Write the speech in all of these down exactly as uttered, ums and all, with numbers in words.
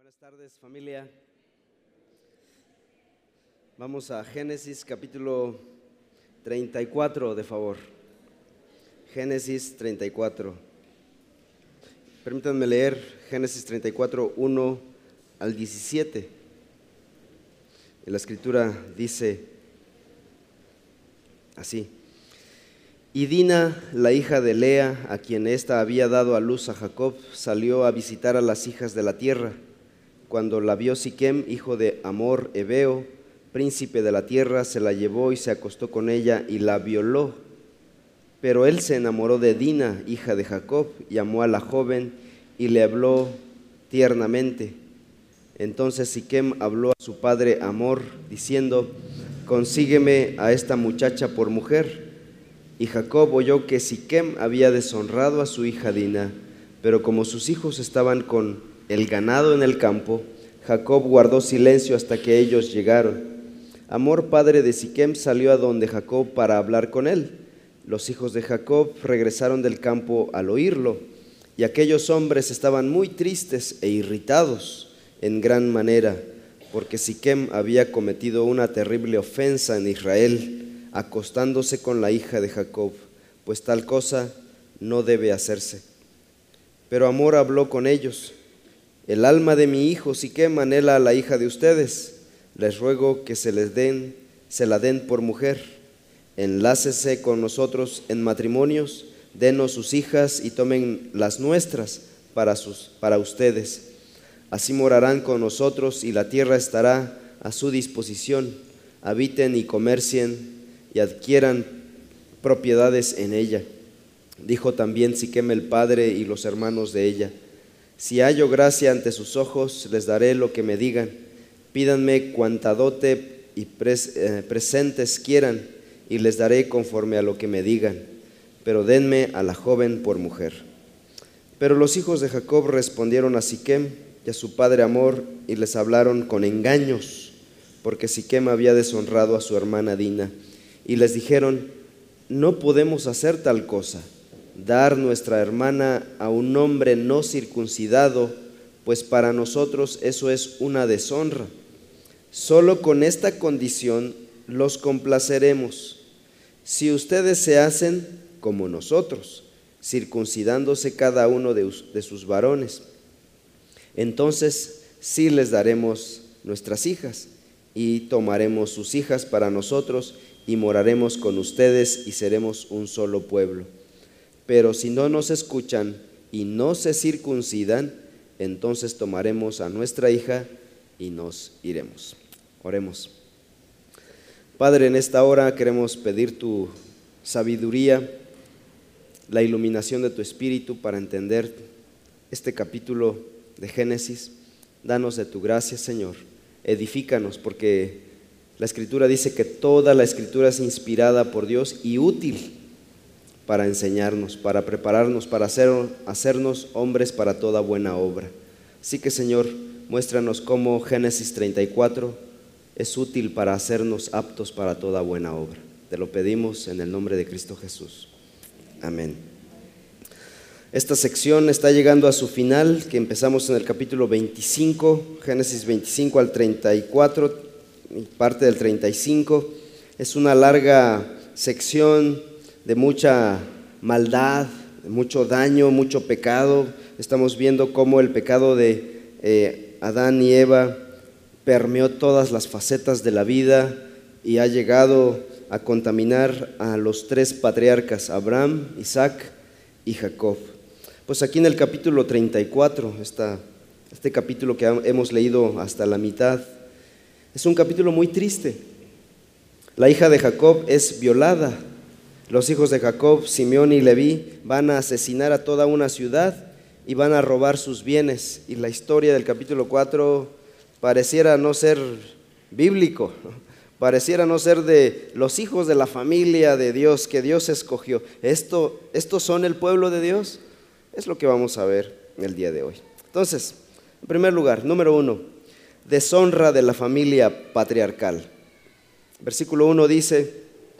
Buenas tardes, familia. Vamos a Génesis capítulo treinta y cuatro, de favor. Génesis treinta y cuatro. Permítanme leer Génesis treinta y cuatro, uno al diecisiete. En la escritura dice así: Y Dina, la hija de Lea, a quien ésta había dado a luz a Jacob, salió a visitar a las hijas de la tierra. Cuando la vio Siquem, hijo de Hamor Heveo, príncipe de la tierra, se la llevó y se acostó con ella y la violó. Pero él se enamoró de Dina, hija de Jacob, y amó a la joven y le habló tiernamente. Entonces Siquem habló a su padre Hamor, diciendo: Consígueme a esta muchacha por mujer. Y Jacob oyó que Siquem había deshonrado a su hija Dina, pero como sus hijos estaban con el ganado en el campo, Jacob guardó silencio hasta que ellos llegaron. Hamor, padre de Siquem, salió a donde Jacob para hablar con él. Los hijos de Jacob regresaron del campo al oírlo, y aquellos hombres estaban muy tristes e irritados en gran manera, porque Siquem había cometido una terrible ofensa en Israel, acostándose con la hija de Jacob, pues tal cosa no debe hacerse. Pero Hamor habló con ellos: El alma de mi hijo Siquem anhela a la hija de ustedes. Les ruego que se les den, se la den por mujer. Enlácese con nosotros en matrimonios, denos sus hijas y tomen las nuestras para, sus, para ustedes. Así morarán con nosotros y la tierra estará a su disposición. Habiten y comercien y adquieran propiedades en ella. Dijo también Siquem el padre y los hermanos de ella: Si hallo gracia ante sus ojos, les daré lo que me digan. Pídanme cuanta dote y pres, eh, presentes quieran, y les daré conforme a lo que me digan, pero denme a la joven por mujer. Pero los hijos de Jacob respondieron a Siquem y a su padre Hamor, y les hablaron con engaños, porque Siquem había deshonrado a su hermana Dina, y les dijeron: No podemos hacer tal cosa, dar nuestra hermana a un hombre no circuncidado, pues para nosotros eso es una deshonra. Solo con esta condición los complaceremos: si ustedes se hacen como nosotros, circuncidándose cada uno de, de sus varones, entonces sí les daremos nuestras hijas, y tomaremos sus hijas para nosotros, y moraremos con ustedes, y seremos un solo pueblo. Pero si no nos escuchan y no se circuncidan, entonces tomaremos a nuestra hija y nos iremos. Oremos. Padre, en esta hora queremos pedir tu sabiduría, la iluminación de tu espíritu para entender este capítulo de Génesis. Danos de tu gracia, Señor. Edifícanos, porque la Escritura dice que toda la Escritura es inspirada por Dios y útil para enseñarnos, para prepararnos, para hacer, hacernos hombres para toda buena obra. Así que, Señor, muéstranos cómo Génesis treinta y cuatro es útil para hacernos aptos para toda buena obra. Te lo pedimos en el nombre de Cristo Jesús. Amén. Esta sección está llegando a su final, que empezamos en el capítulo veinticinco, Génesis veinticinco al treinta y cuatro, parte del treinta y cinco. Es una larga sección de mucha maldad, de mucho daño, mucho pecado. Estamos viendo cómo el pecado de eh, Adán y Eva permeó todas las facetas de la vida y ha llegado a contaminar a los tres patriarcas, Abraham, Isaac y Jacob. Pues aquí en el capítulo treinta y cuatro, esta, este capítulo que hemos leído hasta la mitad, es un capítulo muy triste. La hija de Jacob es violada. Los hijos de Jacob, Simeón y Leví, van a asesinar a toda una ciudad y van a robar sus bienes. Y la historia del capítulo cuatro pareciera no ser bíblico, pareciera no ser de los hijos de la familia de Dios que Dios escogió. ¿Esto, ¿Estos son el pueblo de Dios? Es lo que vamos a ver el día de hoy. Entonces, en primer lugar, número uno, deshonra de la familia patriarcal. Versículo uno dice: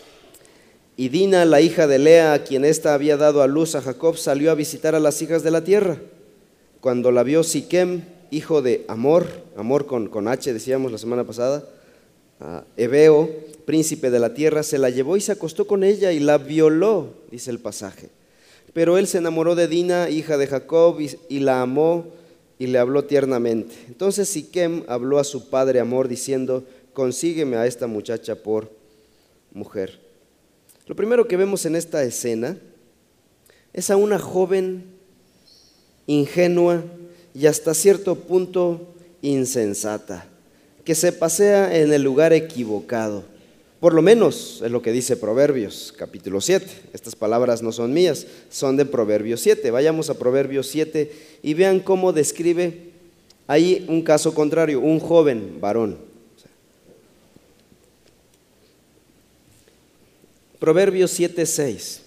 Y Dina, la hija de Lea, a quien ésta había dado a luz a Jacob, salió a visitar a las hijas de la tierra. Cuando la vio Siquem, hijo de Amor, Amor con, con H decíamos la semana pasada, uh, Ebeo, príncipe de la tierra, se la llevó y se acostó con ella y la violó, dice el pasaje. Pero él se enamoró de Dina, hija de Jacob, y, y la amó y le habló tiernamente. Entonces Siquem habló a su padre Amor diciendo: consígueme a esta muchacha por mujer. Lo primero que vemos en esta escena es a una joven ingenua y hasta cierto punto insensata, que se pasea en el lugar equivocado. Por lo menos es lo que dice Proverbios capítulo siete. Estas palabras no son mías, son de Proverbios siete. Vayamos a Proverbios siete y vean cómo describe ahí un caso contrario, un joven varón. Proverbios siete, seis.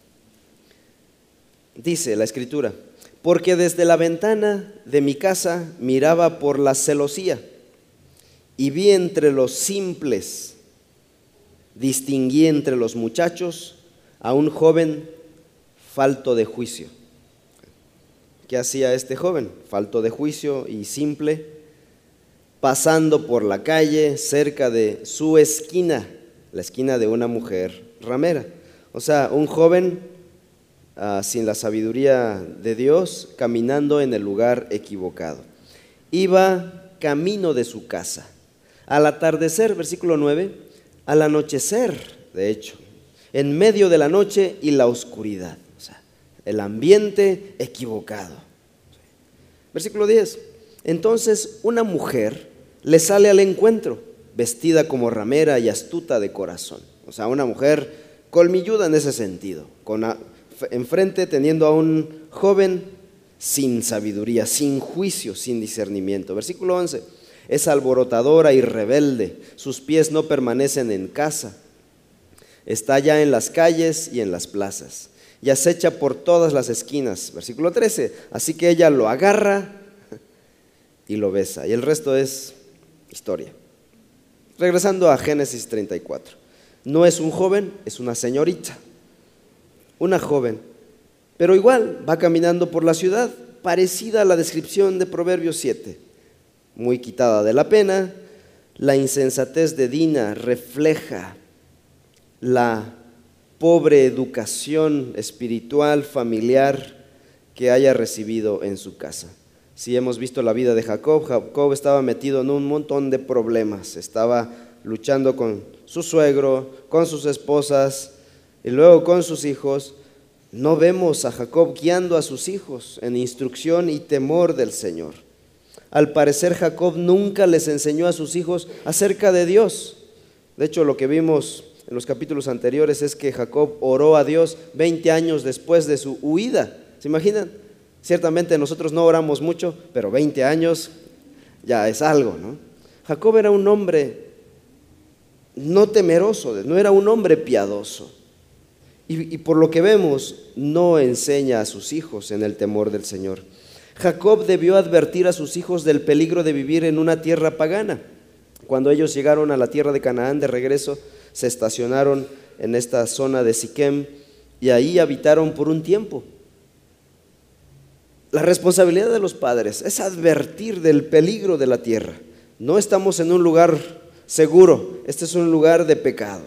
Dice la escritura: porque desde la ventana de mi casa miraba por la celosía y vi entre los simples, distinguí entre los muchachos a un joven falto de juicio. ¿Qué hacía este joven? Falto de juicio y simple, pasando por la calle cerca de su esquina, la esquina de una mujer ramera. O sea, un joven uh, sin la sabiduría de Dios, caminando en el lugar equivocado. Iba camino de su casa. Al atardecer, versículo nueve, al anochecer, de hecho, en medio de la noche y la oscuridad, o sea, el ambiente equivocado. Versículo diez, entonces una mujer le sale al encuentro, vestida como ramera y astuta de corazón. O sea, una mujer colmilluda en ese sentido, con a, enfrente teniendo a un joven sin sabiduría, sin juicio, sin discernimiento. Versículo once, es alborotadora y rebelde, sus pies no permanecen en casa, está ya en las calles y en las plazas, y acecha por todas las esquinas. Versículo trece, así que ella lo agarra y lo besa, y el resto es historia. Regresando a Génesis treinta y cuatro, no es un joven, es una señorita, una joven, pero igual va caminando por la ciudad, parecida a la descripción de Proverbios siete. Muy quitada de la pena, la insensatez de Dina refleja la pobre educación espiritual, familiar que haya recibido en su casa. Si hemos visto la vida de Jacob, Jacob estaba metido en un montón de problemas, estaba luchando con su suegro, con sus esposas y luego con sus hijos. No vemos a Jacob guiando a sus hijos en instrucción y temor del Señor. Al parecer Jacob nunca les enseñó a sus hijos acerca de Dios. De hecho, lo que vimos en los capítulos anteriores es que Jacob oró a Dios veinte años después de su huida. ¿Se imaginan? Ciertamente nosotros no oramos mucho, pero veinte años ya es algo, ¿no? Jacob era un hombre no temeroso, no era un hombre piadoso. Y, y por lo que vemos, no enseña a sus hijos en el temor del Señor. Jacob debió advertir a sus hijos del peligro de vivir en una tierra pagana. Cuando ellos llegaron a la tierra de Canaán de regreso, se estacionaron en esta zona de Siquem y ahí habitaron por un tiempo. La responsabilidad de los padres es advertir del peligro de la tierra. No estamos en un lugar seguro, este es un lugar de pecado.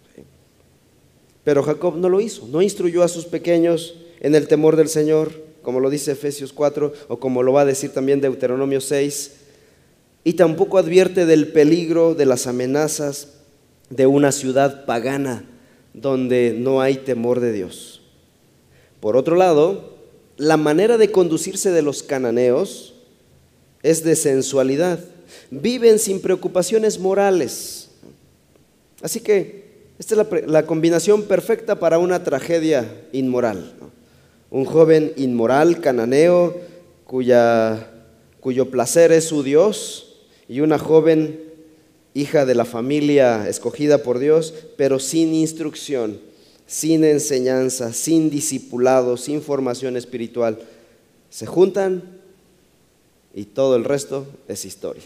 Pero Jacob no lo hizo, no instruyó a sus pequeños en el temor del Señor, como lo dice Efesios cuatro, o como lo va a decir también Deuteronomio seis, y tampoco advierte del peligro, de las amenazas de una ciudad pagana donde no hay temor de Dios. Por otro lado, la manera de conducirse de los cananeos es de sensualidad, viven sin preocupaciones morales. Así que esta es la, la combinación perfecta para una tragedia inmoral, ¿no? Un joven inmoral, cananeo, cuya, cuyo placer es su Dios, y una joven hija de la familia escogida por Dios, pero sin instrucción, sin enseñanza, sin discipulado, sin formación espiritual. Se juntan y todo el resto es historia.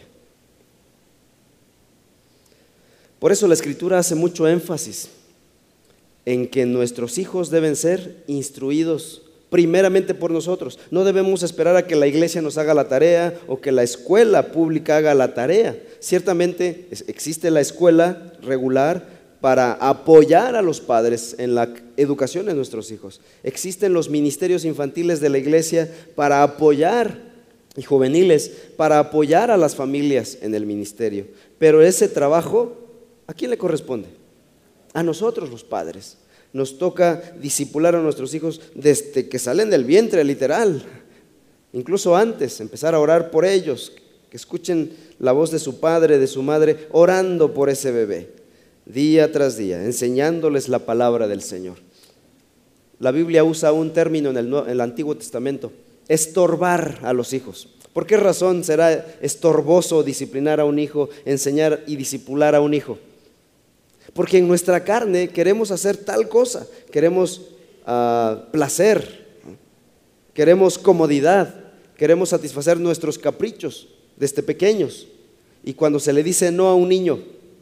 Por eso la Escritura hace mucho énfasis en que nuestros hijos deben ser instruidos primeramente por nosotros. No debemos esperar a que la iglesia nos haga la tarea o que la escuela pública haga la tarea. Ciertamente existe la escuela regular para apoyar a los padres en la educación de nuestros hijos. Existen los ministerios infantiles de la iglesia para apoyar, y juveniles, para apoyar a las familias en el ministerio. Pero ese trabajo, ¿a quién le corresponde? A nosotros, los padres. Nos toca discipular a nuestros hijos desde que salen del vientre, literal. Incluso antes, empezar a orar por ellos, que escuchen la voz de su padre, de su madre, orando por ese bebé, día tras día, enseñándoles la palabra del Señor. La Biblia usa un término en el, en el Antiguo Testamento: estorbar a los hijos. ¿Por qué razón será estorboso disciplinar a un hijo, enseñar y discipular a un hijo? Porque en nuestra carne queremos hacer tal cosa, queremos uh, placer, queremos comodidad, queremos satisfacer nuestros caprichos desde pequeños. Y cuando se le dice no a un niño,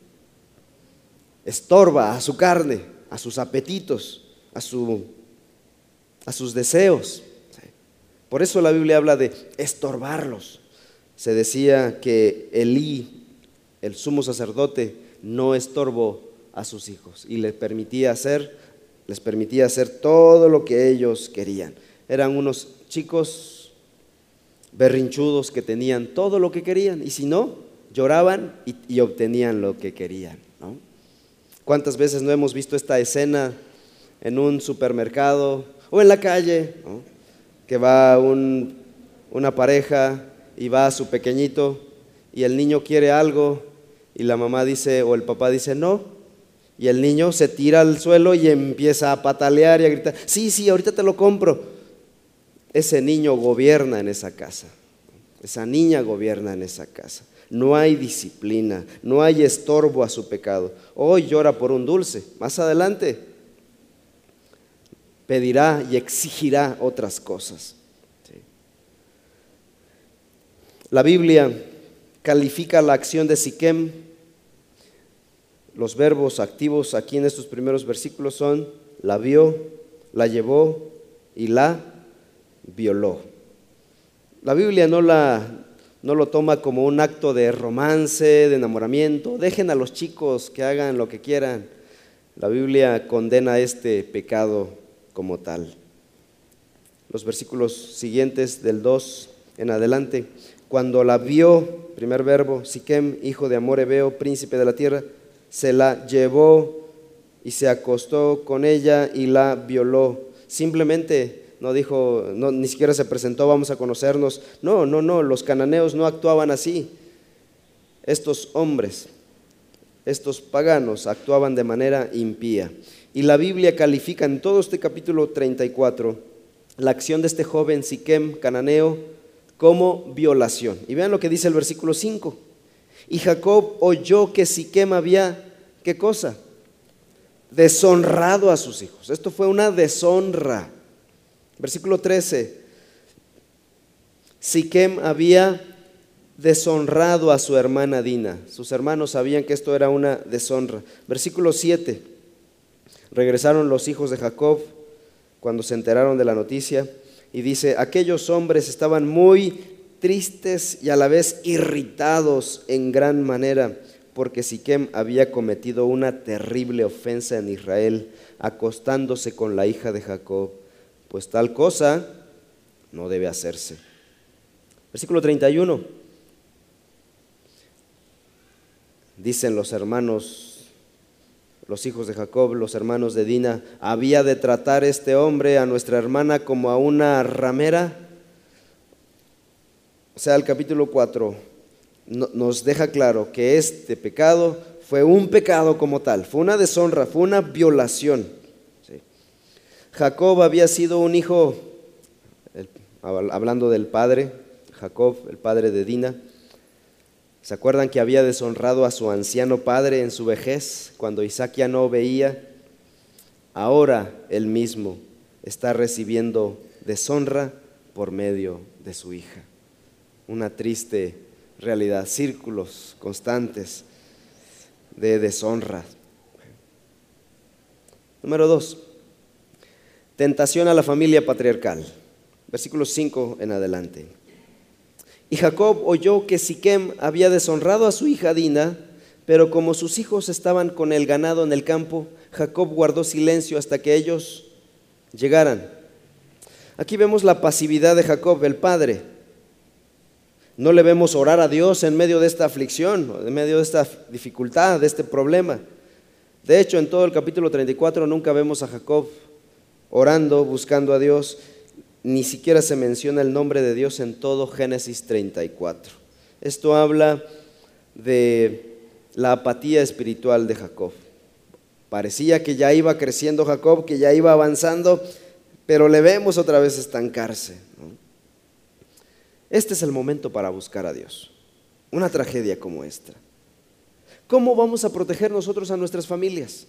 estorba a su carne, a sus apetitos, a, su, a sus deseos. Por eso la Biblia habla de estorbarlos. Se decía que Elí, el sumo sacerdote, no estorbó a sus hijos y les permitía hacer, les permitía hacer todo lo que ellos querían. Eran unos chicos berrinchudos que tenían todo lo que querían, y si no, lloraban y, y obtenían lo que querían, ¿no? ¿Cuántas veces no hemos visto esta escena en un supermercado o en la calle, ¿no? Que va un, una pareja y va a su pequeñito y el niño quiere algo y la mamá dice o el papá dice no, y el niño se tira al suelo y empieza a patalear y a gritar: sí, sí, ahorita te lo compro. Ese niño gobierna en esa casa, esa niña gobierna en esa casa. No hay disciplina, no hay estorbo a su pecado. Hoy llora por un dulce, más adelante pedirá y exigirá otras cosas. Sí. La Biblia califica la acción de Siquem. Los verbos activos aquí en estos primeros versículos son: la vio, la llevó y la violó. La Biblia no, la, no lo toma como un acto de romance, de enamoramiento. Dejen a los chicos que hagan lo que quieran. La Biblia condena este pecado como tal. Los versículos siguientes del dos en adelante: cuando la vio, primer verbo, Siquem, hijo de Amor Hebeo, príncipe de la tierra, se la llevó y se acostó con ella y la violó. Simplemente no dijo, no, ni siquiera se presentó: vamos a conocernos. No, no, no, los cananeos no actuaban así. Estos hombres, estos paganos, actuaban de manera impía. Y la Biblia califica en todo este capítulo treinta y cuatro la acción de este joven Siquem, cananeo, como violación. Y vean lo que dice el versículo cinco. Y Jacob oyó que Siquem había, ¿qué cosa? Deshonrado a sus hijos. Esto fue una deshonra. Versículo trece. Siquem había deshonrado a su hermana Dina. Sus hermanos sabían que esto era una deshonra. Versículo siete. Regresaron los hijos de Jacob cuando se enteraron de la noticia, y dice: aquellos hombres estaban muy tristes y a la vez irritados en gran manera, porque Siquem había cometido una terrible ofensa en Israel, acostándose con la hija de Jacob, pues tal cosa no debe hacerse. Versículo treinta y uno. Dicen los hermanos, los hijos de Jacob, los hermanos de Dina: ¿había de tratar este hombre a nuestra hermana como a una ramera? O sea, el capítulo cuatro no, nos deja claro que este pecado fue un pecado como tal, fue una deshonra, fue una violación. Sí. Jacob había sido un hijo, el, hablando del padre, Jacob, el padre de Dina. ¿Se acuerdan que había deshonrado a su anciano padre en su vejez, cuando Isaac ya no veía? Ahora él mismo está recibiendo deshonra por medio de su hija. Una triste realidad, círculos constantes de deshonra. Número dos, Tentación a la familia patriarcal. Versículo cinco en adelante. Y Jacob oyó que Siquem había deshonrado a su hija Dina, pero como sus hijos estaban con el ganado en el campo, Jacob guardó silencio hasta que ellos llegaran. Aquí vemos la pasividad de Jacob, el padre. No le vemos orar a Dios en medio de esta aflicción, en medio de esta dificultad, de este problema. De hecho, en todo el capítulo treinta y cuatro nunca vemos a Jacob orando, buscando a Dios. Ni siquiera se menciona el nombre de Dios en todo Génesis treinta y cuatro. Esto habla de la apatía espiritual de Jacob. Parecía que ya iba creciendo Jacob, que ya iba avanzando, pero le vemos otra vez estancarse, ¿no? Este es el momento para buscar a Dios. Una tragedia como esta. ¿Cómo vamos a proteger nosotros a nuestras familias?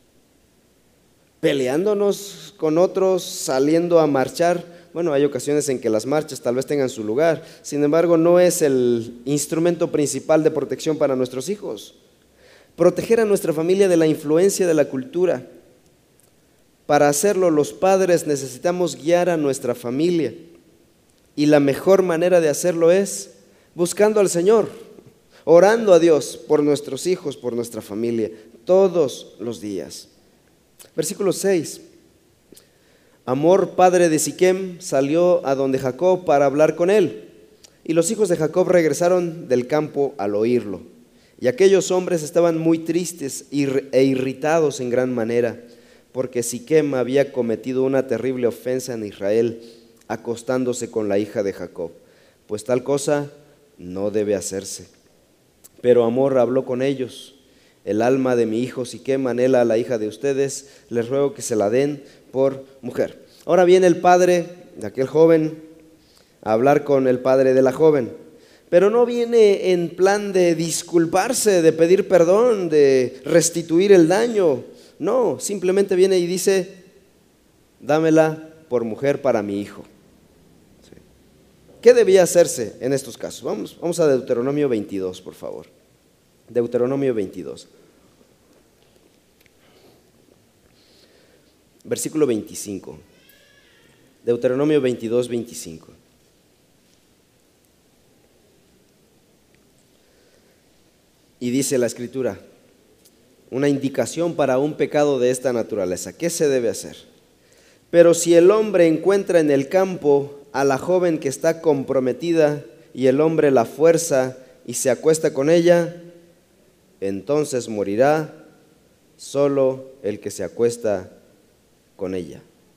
¿Peleándonos con otros, saliendo a marchar? Bueno, hay ocasiones en que las marchas tal vez tengan su lugar. Sin embargo, no es el instrumento principal de protección para nuestros hijos. Proteger a nuestra familia de la influencia de la cultura. Para hacerlo, los padres necesitamos guiar a nuestra familia. Y la mejor manera de hacerlo es buscando al Señor, orando a Dios por nuestros hijos, por nuestra familia, todos los días. Versículo seis. Amor, padre de Siquem, salió a donde Jacob para hablar con él. Y los hijos de Jacob regresaron del campo al oírlo. Y aquellos hombres estaban muy tristes e irritados en gran manera, porque Siquem había cometido una terrible ofensa en Israel, acostándose con la hija de Jacob, pues tal cosa no debe hacerse. Pero Amor habló con ellos: el alma de mi hijo Siquem anhela a la hija de ustedes, les ruego que se la den por mujer. Ahora viene el padre de aquel joven a hablar con el padre de la joven, pero no viene en plan de disculparse, de pedir perdón, de restituir el daño. No, simplemente viene y dice: dámela por mujer para mi hijo. Sí. ¿Qué debía hacerse en estos casos? Vamos, vamos a Deuteronomio veintidós, por favor. Deuteronomio veintidós. Versículo veinticinco. Deuteronomio veintidós, veinticinco. Y dice la Escritura, una indicación para un pecado de esta naturaleza. ¿Qué se debe hacer? Pero si el hombre encuentra en el campo a la joven que está comprometida y el hombre la fuerza y se acuesta con ella, entonces morirá solo el que se acuesta con ella.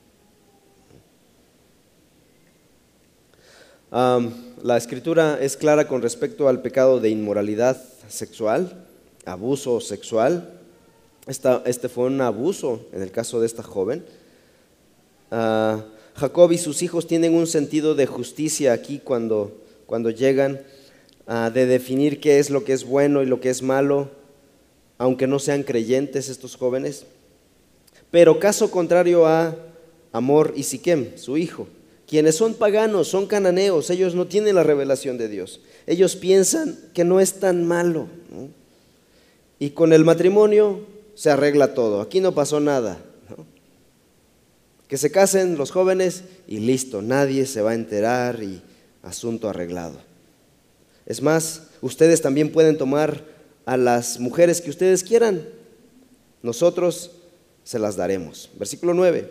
Um, la Escritura es clara con respecto al pecado de inmoralidad sexual, abuso sexual. Esta, este fue un abuso en el caso de esta joven. Uh, Jacob y sus hijos tienen un sentido de justicia aquí cuando, cuando llegan uh, de definir qué es lo que es bueno y lo que es malo, aunque no sean creyentes estos jóvenes. Pero caso contrario a Amor y Siquem, su hijo, quienes son paganos, son cananeos, ellos no tienen la revelación de Dios. Ellos piensan que no es tan malo, ¿no? Y con el matrimonio se arregla todo, aquí no pasó nada, ¿no? Que se casen los jóvenes y listo, nadie se va a enterar y asunto arreglado. Es más, ustedes también pueden tomar a las mujeres que ustedes quieran, nosotros se las daremos. Versículo nueve.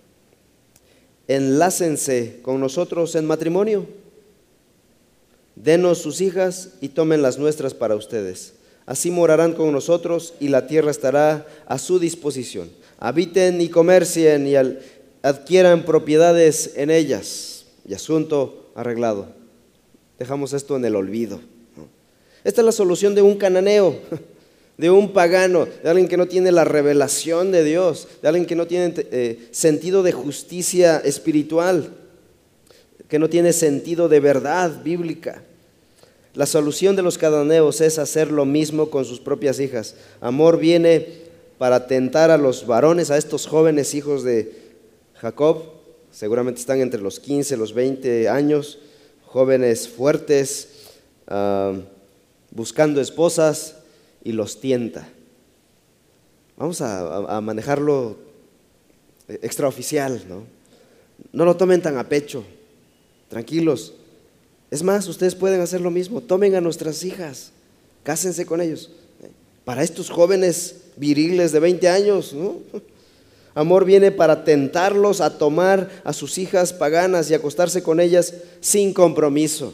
Enlácense con nosotros en matrimonio, denos sus hijas y tomen las nuestras para ustedes. Así morarán con nosotros y la tierra estará a su disposición. Habiten y comercien y al, adquieran propiedades en ellas. Y asunto arreglado. Dejamos esto en el olvido, ¿no? Esta es la solución de un cananeo, de un pagano, de alguien que no tiene la revelación de Dios, de alguien que no tiene eh, sentido de justicia espiritual, que no tiene sentido de verdad bíblica. La solución de los cananeos es hacer lo mismo con sus propias hijas. Amor viene para tentar a los varones, a estos jóvenes hijos de Jacob, seguramente están entre los quince, los veinte años, jóvenes fuertes, uh, buscando esposas, y los tienta. Vamos a, a, a manejarlo extraoficial, ¿no? No lo tomen tan a pecho, tranquilos. Es más, ustedes pueden hacer lo mismo, tomen a nuestras hijas, cásense con ellos. Para estos jóvenes viriles de veinte años, ¿no? Amor viene para tentarlos a tomar a sus hijas paganas y acostarse con ellas sin compromiso.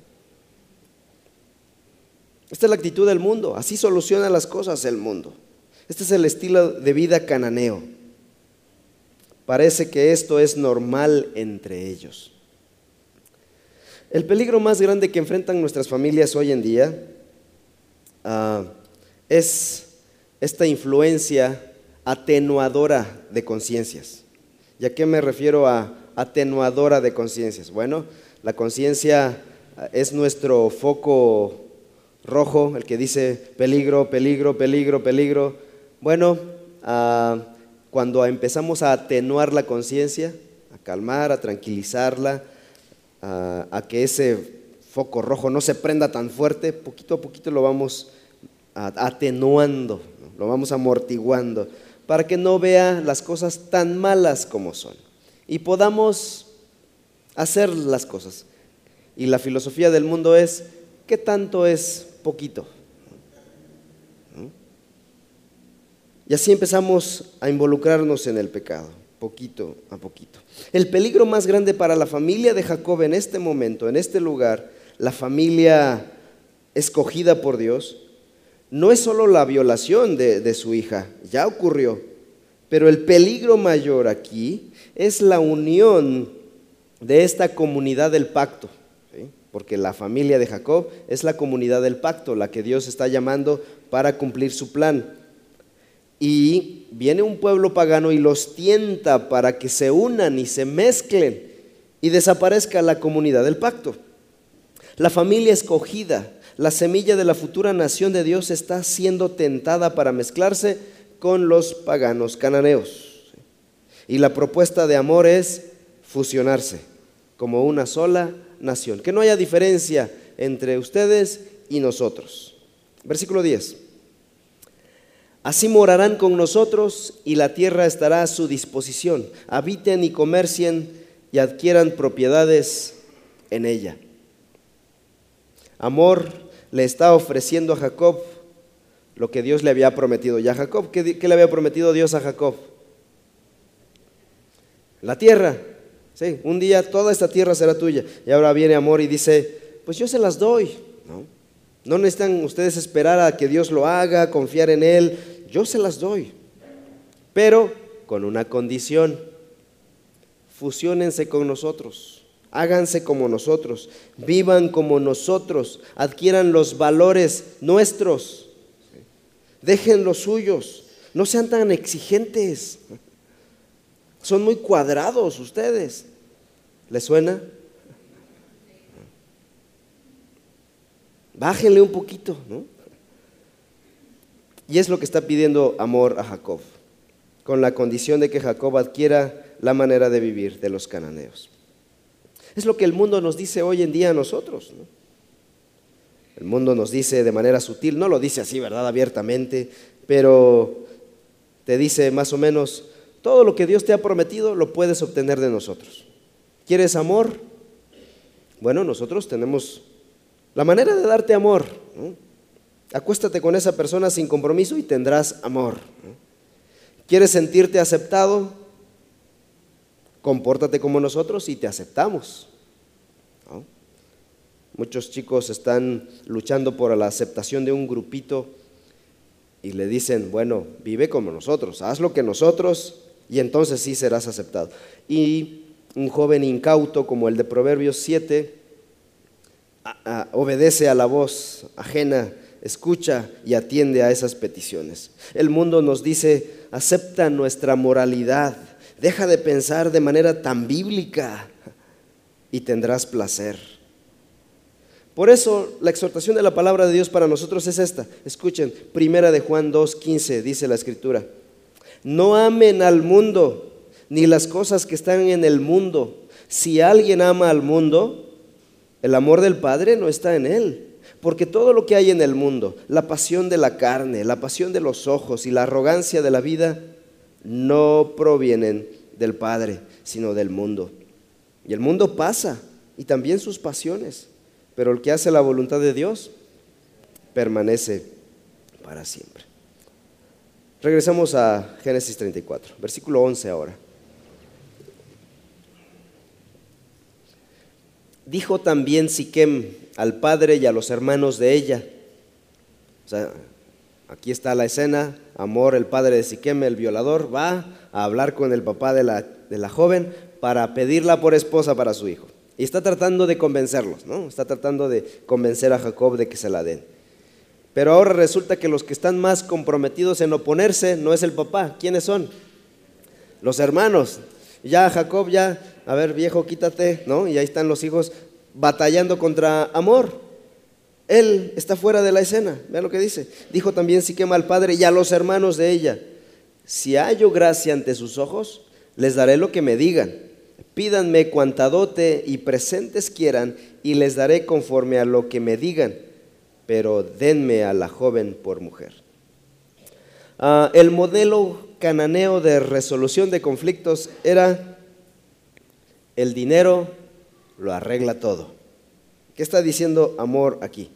Esta es la actitud del mundo, así soluciona las cosas el mundo. Este es el estilo de vida cananeo. Parece que esto es normal entre ellos. El peligro más grande que enfrentan nuestras familias hoy en día uh, es esta influencia atenuadora de conciencias. ¿Y a qué me refiero a atenuadora de conciencias? Bueno, la conciencia es nuestro foco rojo, el que dice peligro, peligro, peligro, peligro. Bueno, uh, cuando empezamos a atenuar la conciencia, a calmar, a tranquilizarla, a, a que ese foco rojo no se prenda tan fuerte, poquito a poquito lo vamos a, atenuando, ¿no? Lo vamos amortiguando, para que no vea las cosas tan malas como son y podamos hacer las cosas. Y la filosofía del mundo es, ¿qué tanto es poquito? ¿No? Y así empezamos a involucrarnos en el pecado, poquito a poquito. El peligro más grande para la familia de Jacob en este momento, en este lugar, la familia escogida por Dios, no es solo la violación de, de su hija, ya ocurrió, pero el peligro mayor aquí es la unión de esta comunidad del pacto, ¿sí? Porque la familia de Jacob es la comunidad del pacto, la que Dios está llamando para cumplir su plan. Y viene un pueblo pagano y los tienta para que se unan y se mezclen y desaparezca la comunidad del pacto. La familia escogida, la semilla de la futura nación de Dios, está siendo tentada para mezclarse con los paganos cananeos. Y la propuesta de amor es fusionarse como una sola nación, que no haya diferencia entre ustedes y nosotros. Versículo diez. Así morarán con nosotros y la tierra estará a su disposición. Habiten y comercien y adquieran propiedades en ella. Amor le está ofreciendo a Jacob lo que Dios le había prometido. ¿Y a Jacob? ¿Qué, qué le había prometido Dios a Jacob? La tierra. Sí, un día toda esta tierra será tuya. Y ahora viene Amor y dice, pues yo se las doy. No, no necesitan ustedes esperar a que Dios lo haga, confiar en Él. Yo se las doy, pero con una condición: fusiónense con nosotros, háganse como nosotros, vivan como nosotros, adquieran los valores nuestros, dejen los suyos, no sean tan exigentes, son muy cuadrados ustedes. ¿Les suena? Bájenle un poquito, ¿no? Y es lo que está pidiendo Amor a Jacob, con la condición de que Jacob adquiera la manera de vivir de los cananeos. Es lo que el mundo nos dice hoy en día a nosotros, ¿no? El mundo nos dice de manera sutil, no lo dice así, ¿verdad?, abiertamente, pero te dice más o menos, todo lo que Dios te ha prometido lo puedes obtener de nosotros. ¿Quieres amor? Bueno, nosotros tenemos la manera de darte amor, ¿no? Acuéstate con esa persona sin compromiso y tendrás amor. ¿Quieres sentirte aceptado? Compórtate como nosotros y te aceptamos, ¿no? Muchos chicos están luchando por la aceptación de un grupito y le dicen, bueno, vive como nosotros, haz lo que nosotros y entonces sí serás aceptado. Y un joven incauto como el de Proverbios siete a, a, obedece a la voz ajena, escucha y atiende a esas peticiones. El mundo nos dice, acepta nuestra moralidad, deja de pensar de manera tan bíblica y tendrás placer. Por eso la exhortación de la palabra de Dios para nosotros es esta. Escuchen, primera de Juan dos quince dice la escritura, no amen al mundo ni las cosas que están en el mundo. Si alguien ama al mundo, el amor del Padre no está en él. Porque todo lo que hay en el mundo, la pasión de la carne, la pasión de los ojos y la arrogancia de la vida, no provienen del Padre, sino del mundo. Y el mundo pasa, y también sus pasiones, pero el que hace la voluntad de Dios permanece para siempre. Regresamos a Génesis treinta y cuatro, versículo once ahora. Dijo también Siquem al padre y a los hermanos de ella. O sea, aquí está la escena. Hamor, el padre de Siquem, el violador, va a hablar con el papá de la, de la joven para pedirla por esposa para su hijo. Y está tratando de convencerlos, ¿no? Está tratando de convencer a Jacob de que se la den. Pero ahora resulta que los que están más comprometidos en oponerse no es el papá. ¿Quiénes son? Los hermanos. Ya Jacob, ya, a ver viejo, quítate, ¿no? Y ahí están los hijos batallando contra Hamor. Él está fuera de la escena. Vean lo que dice. Dijo también Siquem al padre y a los hermanos de ella: si hallo gracia ante sus ojos, les daré lo que me digan. Pídanme cuanta dote y presentes quieran, y les daré conforme a lo que me digan, pero denme a la joven por mujer. Uh, el modelo cananeo de resolución de conflictos era: el dinero lo arregla todo. ¿Qué está diciendo Hamor aquí?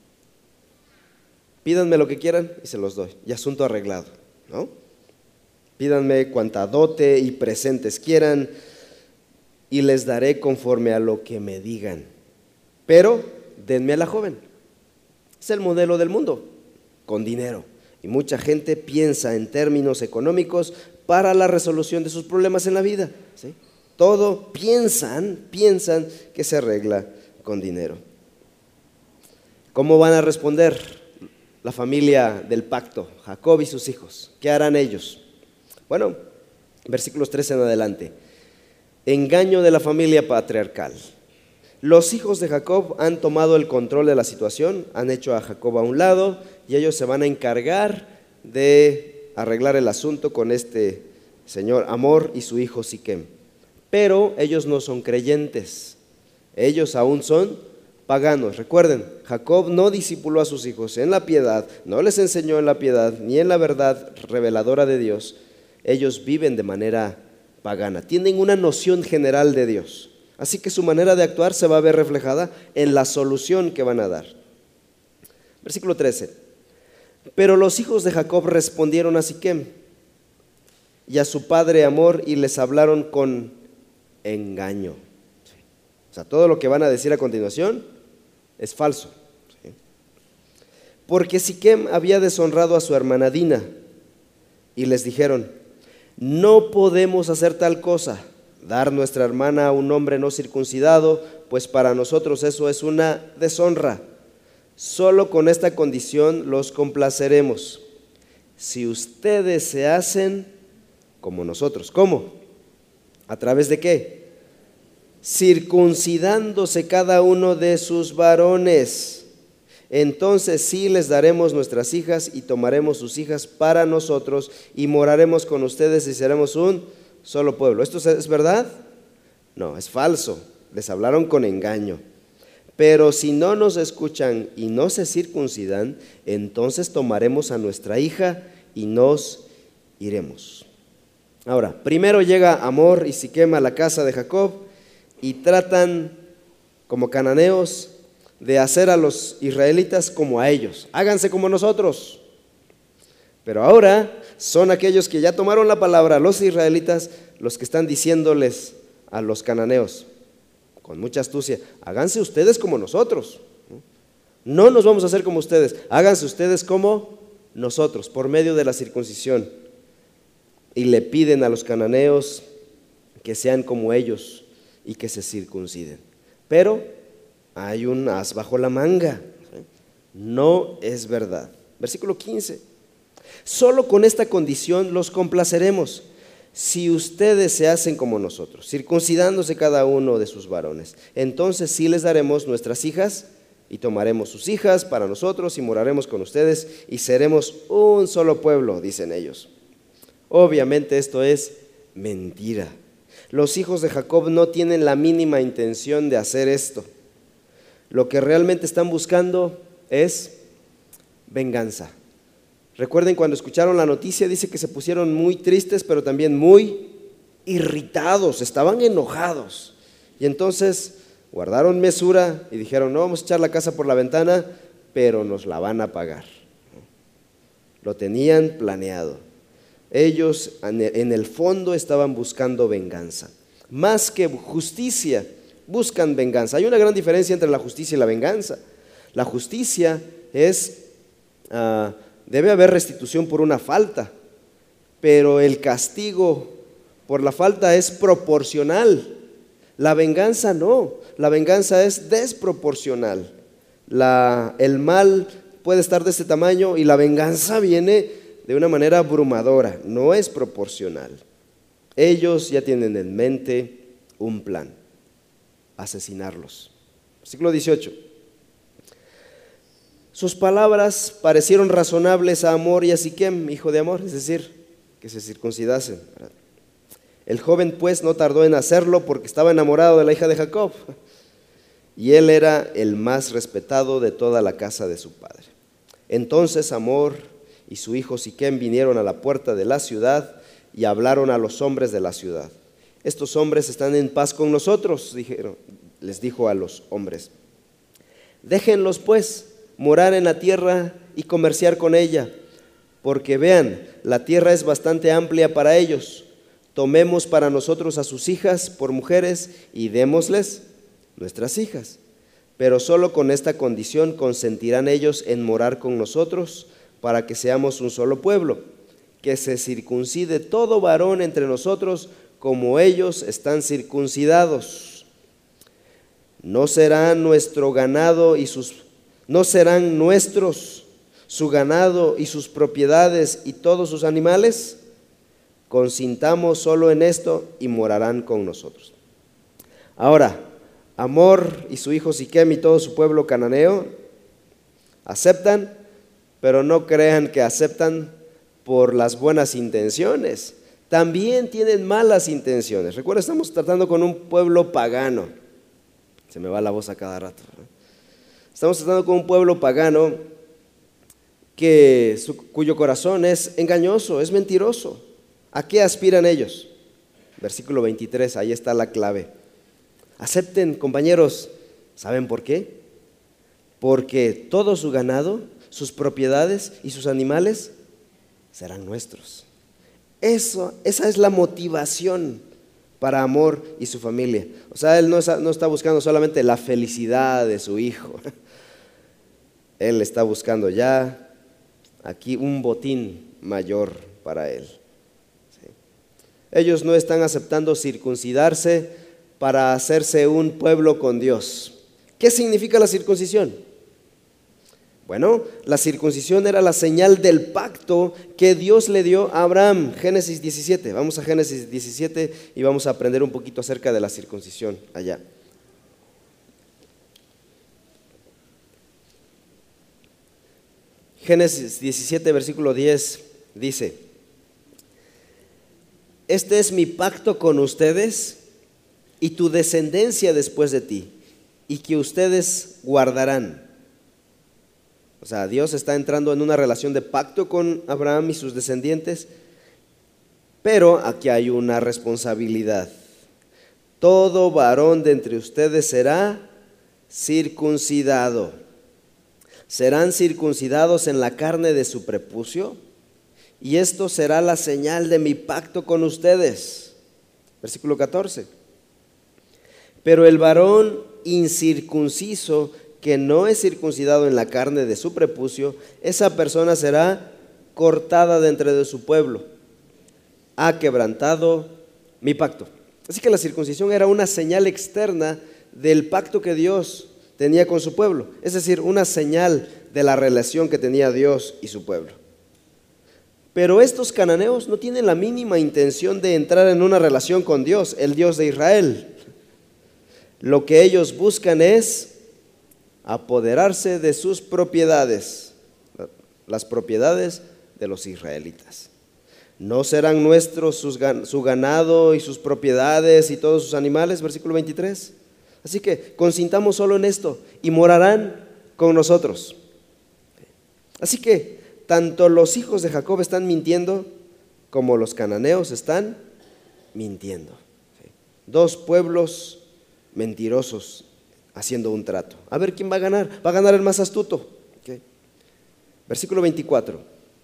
Pídanme lo que quieran y se los doy, y asunto arreglado, ¿no? Pídanme cuanta dote y presentes quieran, y les daré conforme a lo que me digan, pero denme a la joven. Es el modelo del mundo, con dinero. Y mucha gente piensa en términos económicos para la resolución de sus problemas en la vida, ¿sí? Todo piensan, piensan que se arregla con dinero. ¿Cómo van a responder la familia del pacto, Jacob y sus hijos? ¿Qué harán ellos? Bueno, versículos trece en adelante. Engaño de la familia patriarcal. Los hijos de Jacob han tomado el control de la situación, han hecho a Jacob a un lado y ellos se van a encargar de arreglar el asunto con este señor Hamor y su hijo Siquem. Pero ellos no son creyentes, ellos aún son paganos. Recuerden, Jacob no discipuló a sus hijos en la piedad, no les enseñó en la piedad ni en la verdad reveladora de Dios. Ellos viven de manera pagana, tienen una noción general de Dios. Así que su manera de actuar se va a ver reflejada en la solución que van a dar. Versículo trece. Pero los hijos de Jacob respondieron a Siquem y a su padre Hamor y les hablaron con engaño. O sea, todo lo que van a decir a continuación es falso. Porque Siquem había deshonrado a su hermana Dina y les dijeron: no podemos hacer tal cosa, dar nuestra hermana a un hombre no circuncidado, pues para nosotros eso es una deshonra. Solo con esta condición los complaceremos: si ustedes se hacen como nosotros. ¿Cómo? ¿A través de qué? Circuncidándose cada uno de sus varones. Entonces sí les daremos nuestras hijas y tomaremos sus hijas para nosotros y moraremos con ustedes y seremos un solo pueblo. ¿Esto es verdad? No, es falso. Les hablaron con engaño. Pero si no nos escuchan y no se circuncidan, entonces tomaremos a nuestra hija y nos iremos. Ahora, primero llega Hamor y Siquem a la casa de Jacob y tratan como cananeos de hacer a los israelitas como a ellos. Háganse como nosotros. Pero ahora son aquellos que ya tomaron la palabra, los israelitas, los que están diciéndoles a los cananeos con mucha astucia: háganse ustedes como nosotros. No nos vamos a hacer como ustedes, háganse ustedes como nosotros, por medio de la circuncisión. Y le piden a los cananeos que sean como ellos y que se circunciden. Pero hay un as bajo la manga. No es verdad. Versículo quince. Solo con esta condición los complaceremos: si ustedes se hacen como nosotros, circuncidándose cada uno de sus varones, entonces sí les daremos nuestras hijas y tomaremos sus hijas para nosotros y moraremos con ustedes y seremos un solo pueblo, dicen ellos. Obviamente esto es mentira. Los hijos de Jacob no tienen la mínima intención de hacer esto. Lo que realmente están buscando es venganza. Recuerden, cuando escucharon la noticia, dice que se pusieron muy tristes, pero también muy irritados, estaban enojados. Y entonces guardaron mesura y dijeron, no vamos a echar la casa por la ventana, pero nos la van a pagar. Lo tenían planeado. Ellos en el fondo estaban buscando venganza. Más que justicia, buscan venganza. Hay una gran diferencia entre la justicia y la venganza. La justicia es, uh, debe haber restitución por una falta, pero el castigo por la falta es proporcional. La venganza no, la venganza es desproporcional. La, el mal puede estar de este tamaño y la venganza viene de una manera abrumadora, no es proporcional. Ellos ya tienen en mente un plan: asesinarlos. Versículo dieciocho. Sus palabras parecieron razonables a Hamor y a Siquem, hijo de Hamor, es decir, que se circuncidasen. El joven pues no tardó en hacerlo porque estaba enamorado de la hija de Jacob, y él era el más respetado de toda la casa de su padre. Entonces Hamor y su hijo Siquem vinieron a la puerta de la ciudad y hablaron a los hombres de la ciudad. Estos hombres están en paz con nosotros, dijeron, les dijo a los hombres. Déjenlos pues morar en la tierra y comerciar con ella, porque vean, la tierra es bastante amplia para ellos. Tomemos para nosotros a sus hijas por mujeres y démosles nuestras hijas. Pero solo con esta condición consentirán ellos en morar con nosotros, para que seamos un solo pueblo, que se circuncide todo varón entre nosotros como ellos están circuncidados. No será nuestro ganado y sus no serán nuestros su ganado y sus propiedades y todos sus animales. Consintamos solo en esto y morarán con nosotros. Ahora, Hamor y su hijo Siquem y todo su pueblo cananeo aceptan, pero no crean que aceptan por las buenas intenciones. También tienen malas intenciones. Recuerda, estamos tratando con un pueblo pagano. Se me va la voz a cada rato, ¿no? Estamos tratando con un pueblo pagano que, su, cuyo corazón es engañoso, es mentiroso. ¿A qué aspiran ellos? Versículo veintitrés, ahí está la clave. Acepten, compañeros, ¿saben por qué? Porque todo su ganado, sus propiedades y sus animales serán nuestros. Eso, esa es la motivación para Hamor y su familia. O sea, él no, es, no está buscando solamente la felicidad de su hijo. Él está buscando ya aquí un botín mayor para él. ¿Sí? Ellos no están aceptando circuncidarse para hacerse un pueblo con Dios. ¿Qué significa la circuncisión? Bueno, la circuncisión era la señal del pacto que Dios le dio a Abraham. Génesis diecisiete, vamos a Génesis diecisiete y vamos a aprender un poquito acerca de la circuncisión allá. Génesis diecisiete, versículo diez, dice: Este es mi pacto con ustedes y tu descendencia después de ti, y que ustedes guardarán. O sea, Dios está entrando en una relación de pacto con Abraham y sus descendientes, pero aquí hay una responsabilidad. Todo varón de entre ustedes será circuncidado. Serán circuncidados en la carne de su prepucio, y esto será la señal de mi pacto con ustedes. Versículo catorce. Pero el varón incircunciso que no es circuncidado en la carne de su prepucio, esa persona será cortada de entre de su pueblo. Ha quebrantado mi pacto. Así que la circuncisión era una señal externa del pacto que Dios tenía con su pueblo, es decir, una señal de la relación que tenía Dios y su pueblo. Pero estos cananeos no tienen la mínima intención de entrar en una relación con Dios, el Dios de Israel. Lo que ellos buscan es apoderarse de sus propiedades, las propiedades de los israelitas. No serán nuestros sus, su ganado y sus propiedades y todos sus animales, versículo veintitrés. Así que consintamos solo en esto y morarán con nosotros. Así que tanto los hijos de Jacob están mintiendo como los cananeos están mintiendo. ¿Sí? Dos pueblos mentirosos haciendo un trato. A ver quién va a ganar. Va a ganar el más astuto. ¿Okay? Versículo veinticuatro.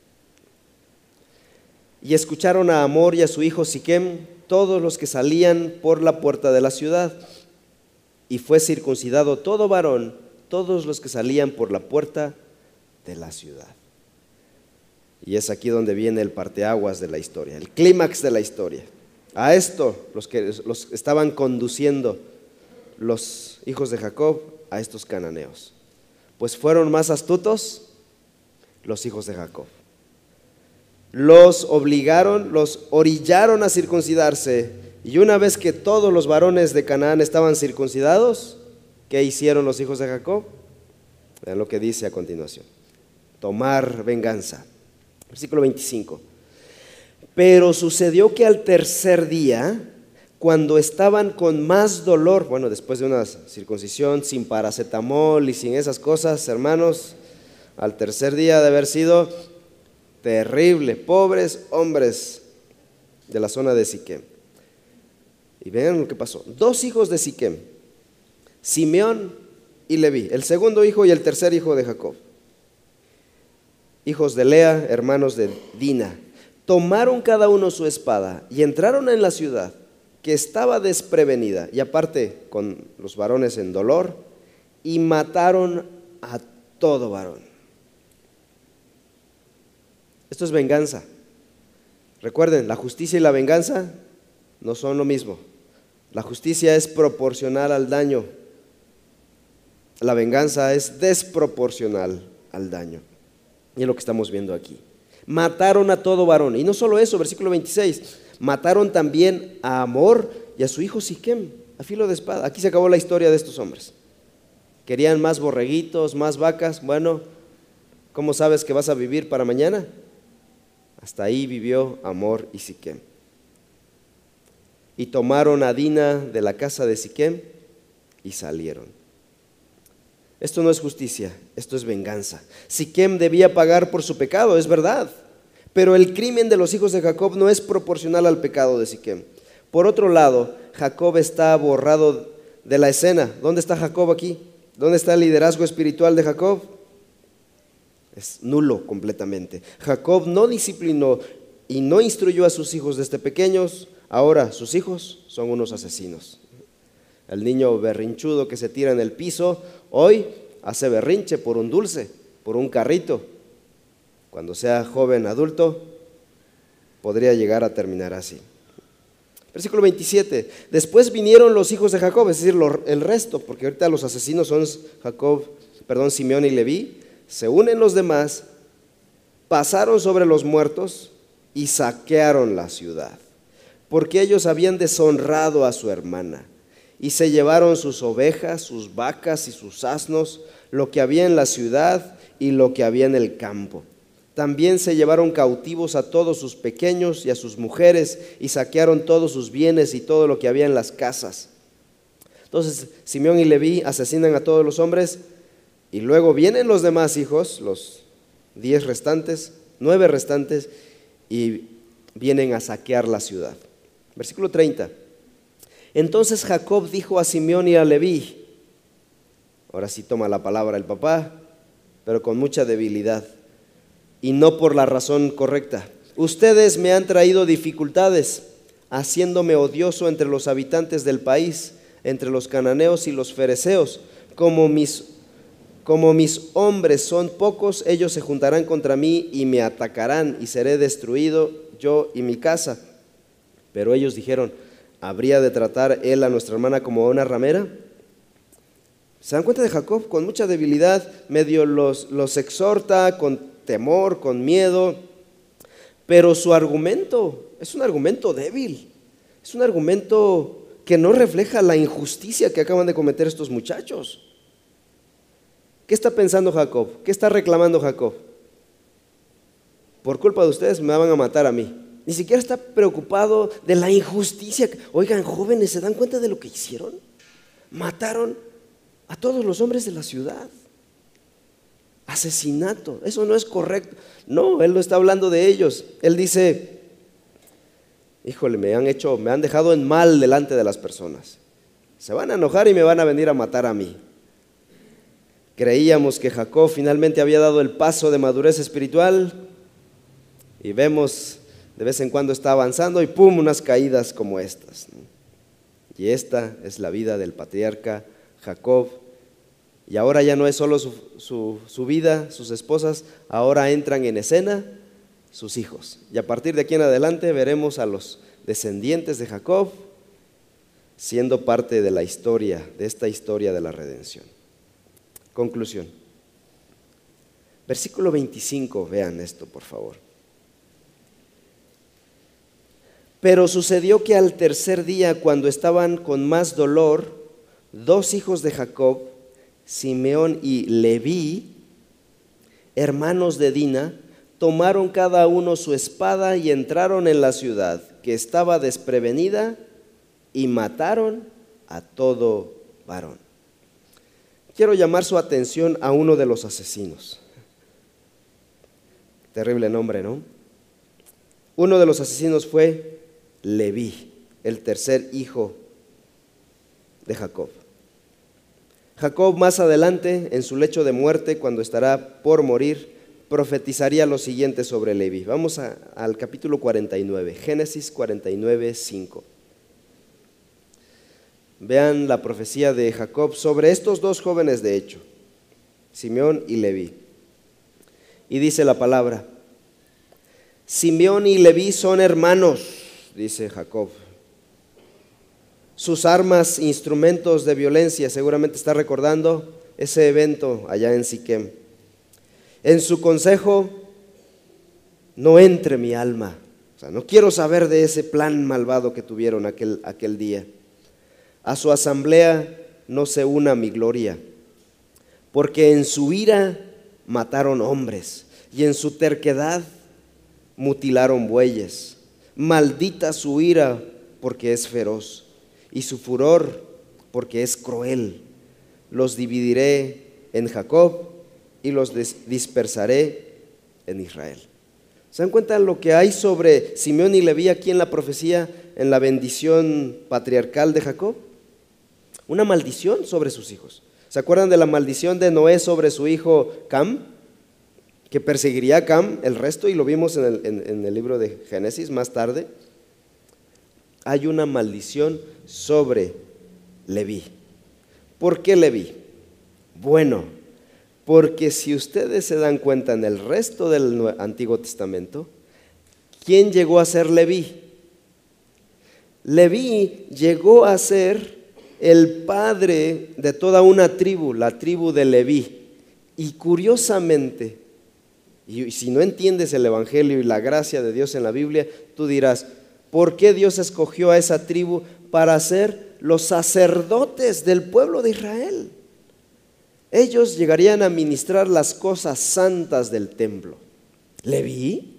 Y escucharon a Hamor y a su hijo Siquem, todos los que salían por la puerta de la ciudad. Y fue circuncidado todo varón, todos los que salían por la puerta de la ciudad. Y es aquí donde viene el parteaguas de la historia, el clímax de la historia. A esto, los que los estaban conduciendo los hijos de Jacob, a estos cananeos. Pues fueron más astutos los hijos de Jacob. Los obligaron, los orillaron a circuncidarse. Y una vez que todos los varones de Canaán estaban circuncidados, ¿qué hicieron los hijos de Jacob? Vean lo que dice a continuación. Tomar venganza. Versículo veinticinco. Pero sucedió que al tercer día, cuando estaban con más dolor, bueno, después de una circuncisión sin paracetamol y sin esas cosas, hermanos, al tercer día de haber sido terrible, pobres hombres de la zona de Siquem. Y vean lo que pasó. Dos hijos de Siquem, Simeón y Leví, el segundo hijo y el tercer hijo de Jacob, hijos de Lea, hermanos de Dina, tomaron cada uno su espada y entraron en la ciudad, que estaba desprevenida, y aparte con los varones en dolor, y mataron a todo varón. Esto es venganza. Recuerden, la justicia y la venganza no son lo mismo. La justicia es proporcional al daño. La venganza es desproporcional al daño. Y es lo que estamos viendo aquí. Mataron a todo varón. Y no solo eso, versículo veintiséis. Mataron también a Hamor y a su hijo Siquem a filo de espada. Aquí se acabó la historia de estos hombres. Querían más borreguitos, más vacas. Bueno, ¿cómo sabes que vas a vivir para mañana? Hasta ahí vivió Hamor y Siquem. Y tomaron a Dina de la casa de Siquem y salieron. Esto no es justicia, esto es venganza. Siquem debía pagar por su pecado, es verdad. Pero el crimen de los hijos de Jacob no es proporcional al pecado de Siquem. Por otro lado, Jacob está borrado de la escena. ¿Dónde está Jacob aquí? ¿Dónde está el liderazgo espiritual de Jacob? Es nulo completamente. Jacob no disciplinó y no instruyó a sus hijos desde pequeños. Ahora sus hijos son unos asesinos. El niño berrinchudo que se tira en el piso, hoy hace berrinche por un dulce, por un carrito. Cuando sea joven adulto, podría llegar a terminar así. Versículo veintisiete. Después vinieron los hijos de Jacob, es decir, el resto, porque ahorita los asesinos son Jacob, perdón, Simeón y Leví. Se unen los demás, pasaron sobre los muertos y saquearon la ciudad, porque ellos habían deshonrado a su hermana. Y se llevaron sus ovejas, sus vacas y sus asnos, lo que había en la ciudad y lo que había en el campo. También se llevaron cautivos a todos sus pequeños y a sus mujeres, y saquearon todos sus bienes y todo lo que había en las casas. Entonces Simeón y Leví asesinan a todos los hombres, y luego vienen los demás hijos, los diez restantes, nueve restantes, y vienen a saquear la ciudad. Versículo treinta. Entonces Jacob dijo a Simeón y a Leví, ahora sí toma la palabra el papá, pero con mucha debilidad, y no por la razón correcta. Ustedes me han traído dificultades, haciéndome odioso entre los habitantes del país, entre los cananeos y los fereceos. Como mis, como mis hombres son pocos, ellos se juntarán contra mí y me atacarán, y seré destruido yo y mi casa. Pero ellos dijeron, ¿habría de tratar él a nuestra hermana como a una ramera? ¿Se dan cuenta de Jacob? Con mucha debilidad, medio los, los exhorta con temor, con miedo, pero su argumento es un argumento débil, es un argumento que no refleja la injusticia que acaban de cometer estos muchachos. ¿Qué está pensando Jacob? ¿Qué está reclamando Jacob? Por culpa de ustedes me van a matar a mí. Ni siquiera está preocupado de la injusticia. Oigan, jóvenes, ¿se dan cuenta de lo que hicieron? Mataron a todos los hombres de la ciudad. Asesinato, eso no es correcto. No, él no está hablando de ellos. Él dice, híjole, me han hecho, me han dejado en mal delante de las personas. Se van a enojar y me van a venir a matar a mí. Creíamos que Jacob finalmente había dado el paso de madurez espiritual y vemos de vez en cuando está avanzando y pum, unas caídas como estas, ¿no? Y esta es la vida del patriarca Jacob. Y ahora ya no es solo su, su, su vida, sus esposas, ahora entran en escena sus hijos. Y a partir de aquí en adelante veremos a los descendientes de Jacob siendo parte de la historia, de esta historia de la redención. Conclusión. Versículo veinticinco, vean esto por favor. Pero sucedió que al tercer día, cuando estaban con más dolor, dos hijos de Jacob, Simeón y Leví, hermanos de Dina, tomaron cada uno su espada y entraron en la ciudad, que estaba desprevenida, y mataron a todo varón. Quiero llamar su atención a uno de los asesinos. Terrible nombre, ¿no? Uno de los asesinos fue Leví, el tercer hijo de Jacob. Jacob más adelante, en su lecho de muerte, cuando estará por morir, profetizaría lo siguiente sobre Leví. Vamos a, al capítulo cuarenta y nueve, Génesis cuarenta y nueve, cinco. Vean la profecía de Jacob sobre estos dos jóvenes de hecho, Simeón y Leví. Y dice la palabra: Simeón y Leví son hermanos, dice Jacob. Sus armas, instrumentos de violencia, seguramente está recordando ese evento allá en Siquem. En su consejo no entre mi alma. O sea, no quiero saber de ese plan malvado que tuvieron aquel, aquel día. A su asamblea no se una mi gloria, porque en su ira mataron hombres y en su terquedad mutilaron bueyes. Maldita su ira, porque es feroz, y su furor, porque es cruel. Los dividiré en Jacob y los dispersaré en Israel. ¿Se dan cuenta lo que hay sobre Simeón y Leví aquí en la profecía, en la bendición patriarcal de Jacob? Una maldición sobre sus hijos. ¿Se acuerdan de la maldición de Noé sobre su hijo Cam? Que perseguiría a Cam el resto, y lo vimos en el, en, en el libro de Génesis más tarde. Hay una maldición sobre Leví. ¿Por qué Leví? Bueno, porque si ustedes se dan cuenta en el resto del Antiguo Testamento, ¿quién llegó a ser Leví? Leví llegó a ser el padre de toda una tribu, la tribu de Leví. Y curiosamente, y si no entiendes el evangelio y la gracia de Dios en la Biblia, tú dirás: ¿por qué Dios escogió a esa tribu para ser los sacerdotes del pueblo de Israel? Ellos llegarían a ministrar las cosas santas del templo. ¿Leví?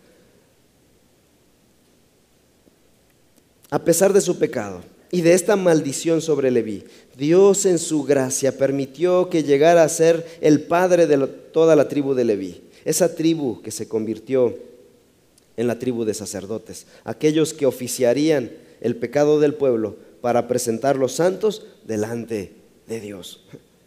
A pesar de su pecado y de esta maldición sobre Leví, Dios en su gracia permitió que llegara a ser el padre de toda la tribu de Leví. Esa tribu que se convirtió en la tribu de sacerdotes, aquellos que oficiarían el pecado del pueblo para presentar los santos delante de Dios.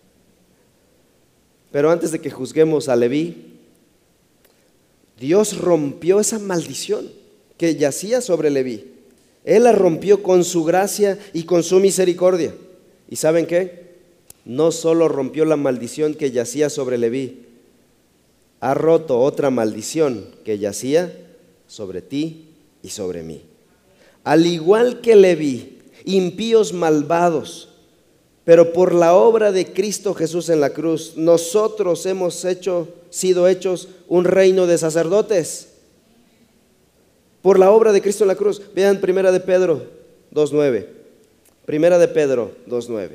Pero antes de que juzguemos a Leví, Dios rompió esa maldición que yacía sobre Leví. Él la rompió con su gracia y con su misericordia. ¿Y saben qué? No solo rompió la maldición que yacía sobre Leví, ha roto otra maldición que yacía sobre ti y sobre mí. Al igual que Leví, impíos malvados, pero por la obra de Cristo Jesús en la cruz, nosotros hemos hecho, sido hechos un reino de sacerdotes. Por la obra de Cristo en la cruz. Vean Primera de Pedro dos nueve. Primera de Pedro dos nueve.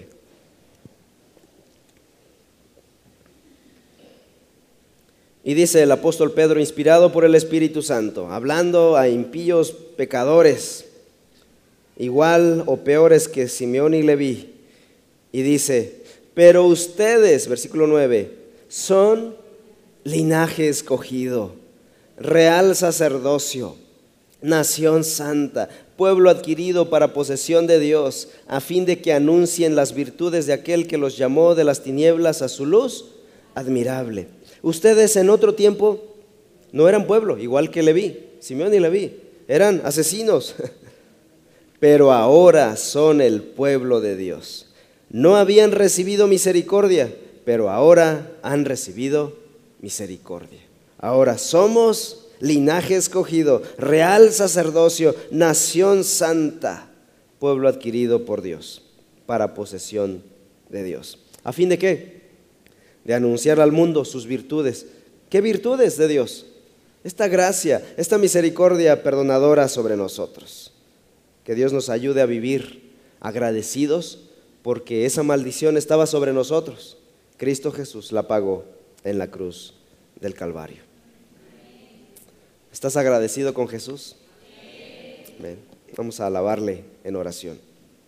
Y dice el apóstol Pedro, inspirado por el Espíritu Santo, hablando a impíos pecadores, igual o peores que Simeón y Leví, y dice: pero ustedes, versículo nueve, son linaje escogido, real sacerdocio, nación santa, pueblo adquirido para posesión de Dios, a fin de que anuncien las virtudes de aquel que los llamó de las tinieblas a su luz admirable. Ustedes en otro tiempo no eran pueblo, igual que Leví, Simeón y Leví, eran asesinos, pero ahora son el pueblo de Dios. No habían recibido misericordia, pero ahora han recibido misericordia. Ahora somos linaje escogido, real sacerdocio, nación santa, pueblo adquirido por Dios, para posesión de Dios. ¿A fin de qué? De anunciar al mundo sus virtudes. ¿Qué virtudes de Dios? Esta gracia, esta misericordia perdonadora sobre nosotros. Que Dios nos ayude a vivir agradecidos porque esa maldición estaba sobre nosotros. Cristo Jesús la pagó en la cruz del Calvario. ¿Estás agradecido con Jesús? Amén. Vamos a alabarle en oración.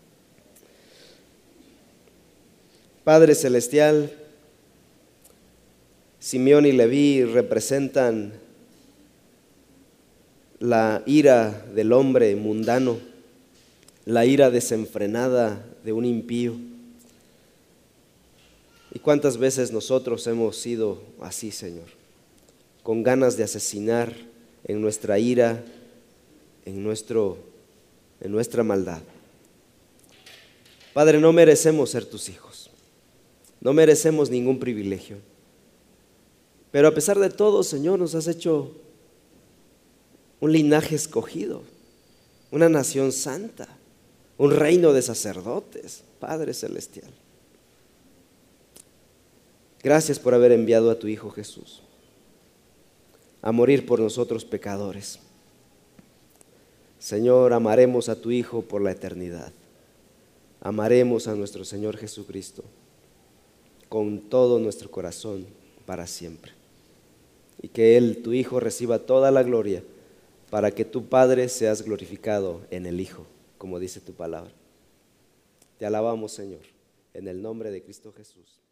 Padre Celestial, Simeón y Leví representan la ira del hombre mundano, la ira desenfrenada de un impío. ¿Y cuántas veces nosotros hemos sido así, Señor? Con ganas de asesinar en nuestra ira, en, nuestro, en nuestra maldad. Padre, no merecemos ser tus hijos, no merecemos ningún privilegio, pero a pesar de todo, Señor, nos has hecho un linaje escogido, una nación santa, un reino de sacerdotes, Padre Celestial. Gracias por haber enviado a tu Hijo Jesús a morir por nosotros pecadores. Señor, amaremos a tu Hijo por la eternidad. Amaremos a nuestro Señor Jesucristo con todo nuestro corazón para siempre. Y que Él, tu Hijo, reciba toda la gloria para que tu Padre seas glorificado en el Hijo, como dice tu palabra. Te alabamos, Señor, en el nombre de Cristo Jesús.